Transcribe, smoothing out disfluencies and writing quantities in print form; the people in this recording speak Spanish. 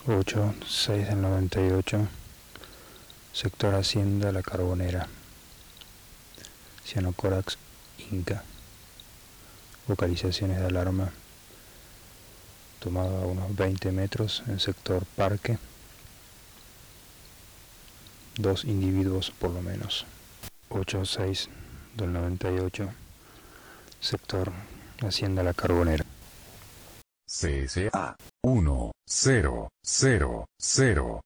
8-6 del 98, sector Hacienda La Carbonera, Cianocórax Inca. Vocalizaciones de alarma tomada a unos 20 metros en sector Parque. 2 individuos por lo menos. 8-6 del 98, sector Hacienda La Carbonera. CSA 1000